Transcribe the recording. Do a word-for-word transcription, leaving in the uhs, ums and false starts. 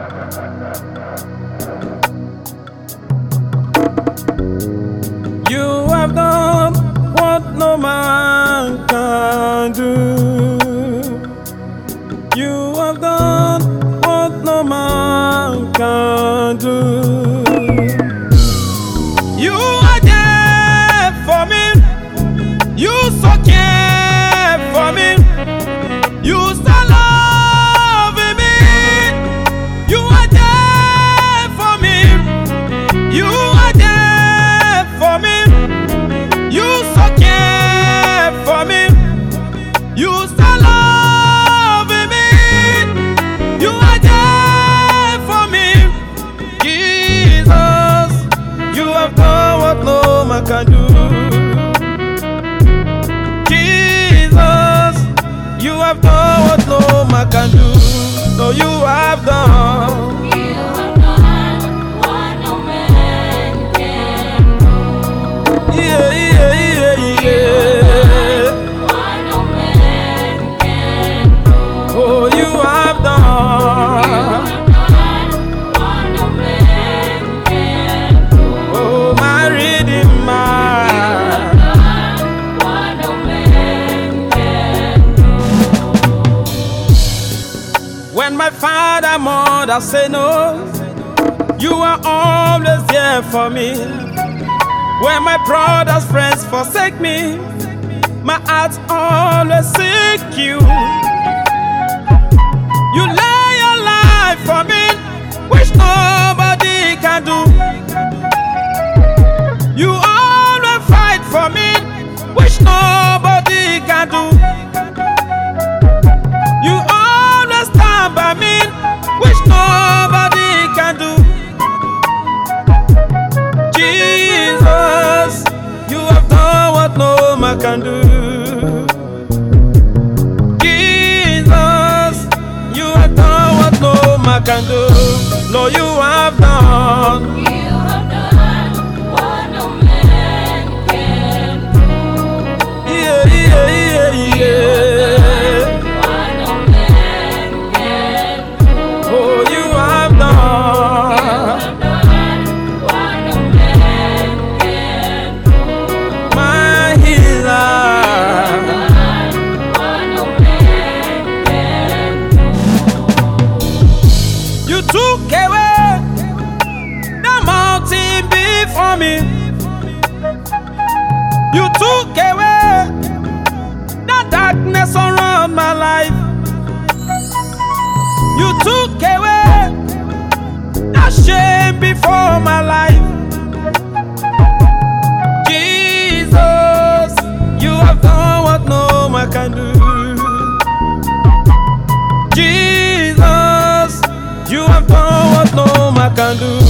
You have done what no man can do. You have done what no man can do. You are there for me. You so care for me. You still love me. You are there for me. You are there for me. You so care for me. You still love me. You are there for me. Jesus, you have done what no man can do. Jesus, you have done what no man can do. No, you have done. You have done what no man can do. Yeah, yeah, yeah, yeah. What no man can do. Oh, you have done. You have done what no man can do. Oh, my Redeemer. What no man can do. When my father, mother say no, you are always there for me. When my brothers, friends forsake me, my heart always seek you. You lay your life for me, which nobody can do. You always fight for me, which nobody can do. You always stand by me, which nobody can do. Jesus, you have done what no man can do. Jesus, you have done what no man can do. Lord, you have done. You have done what no man can do. Yeah, yeah, yeah, yeah. What no man can do. Oh, you have You done. have done what no man can do. My healer. What no man can do. You took away the mountain before me. You took away the darkness around my life. You took away the shame before my life. Jesus, you have done what no man can do. Jesus, you have done what no man can do.